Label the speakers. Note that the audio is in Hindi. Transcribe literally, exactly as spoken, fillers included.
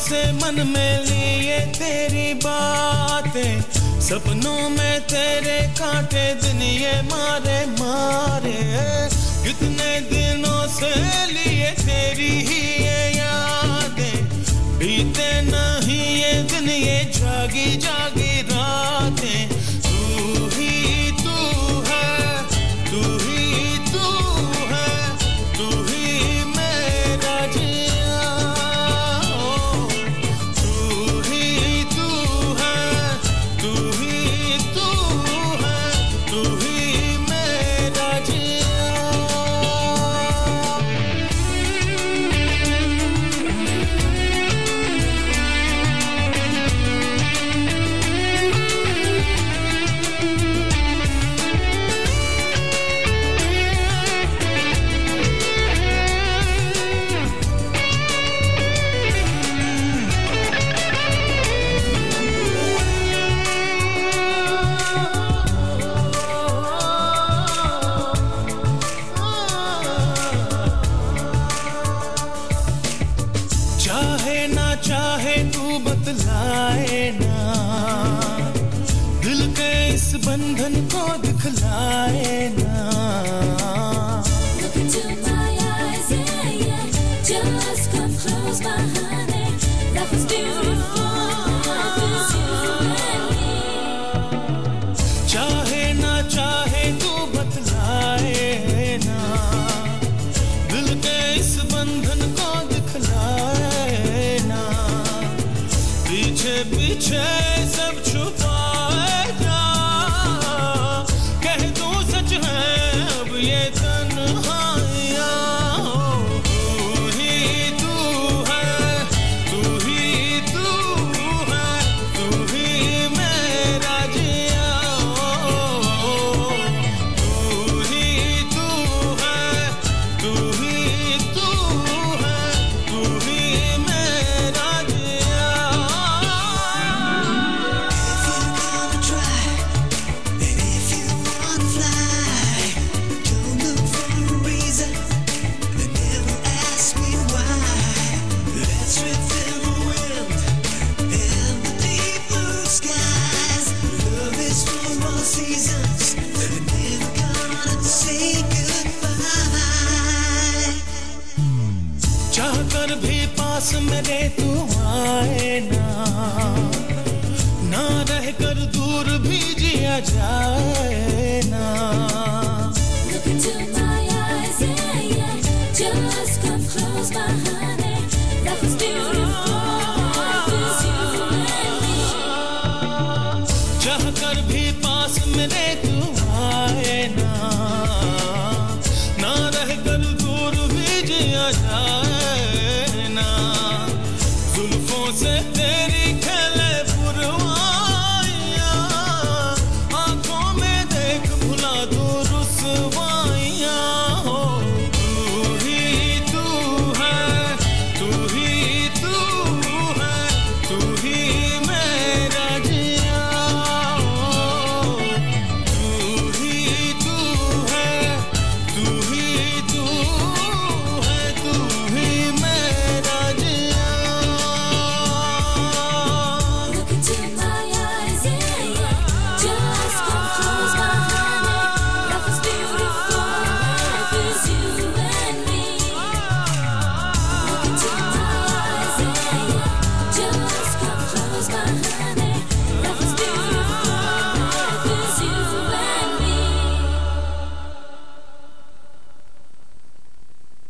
Speaker 1: से मन में लिए तेरी बातें, सपनों में तेरे कांटे दिन ये मारे मारे। कितने दिनों से लिए तेरी ही ये यादें, बीते नहीं ये दिन ये जागी जागी रातें। तू ही तू है, तू ही तू है, तू ही मेरा जिया। तू ही तू है, तू ही तू है, तू ही मेरा जिया। चाहे ना चाहे तू बतलाए ना, दिल के इस बंधन को दिखलाए ना।
Speaker 2: Look into my eyes, yeah, yeah. Just come close, my honey. Life is beautiful, life is you and me.
Speaker 1: चाहे ना चाहे तू बतलाए ना, दिल के इस बंधन को दिखलाए ना। पीछे पीछे सब छुपाए जा, कह दूं सच है अब ये तन्हाइयाँ। तू ही तू है, तू ही तू है, तू ही मेरा जिया। तू ही तू है, तू ही तू है, तू ही मेरा जिया।
Speaker 3: If you wanna fly, don't look for a reason, and never ask me why. Let's drift in the wind, in the deep blue skies. Love is for all seasons, and never gonna say goodbye.
Speaker 1: चाह कर भी पास मेरे तू आए ना, ना रह कर दूर भी जिया जाए ना।
Speaker 2: Look into my eyes, yeah, yeah. Just come close, my honey. Life is beautiful, life is you and me.
Speaker 1: चाह कर भी पास मेरे तू आए ना, ना रह कर दूर भी जिया जाए ना। जुल्फों से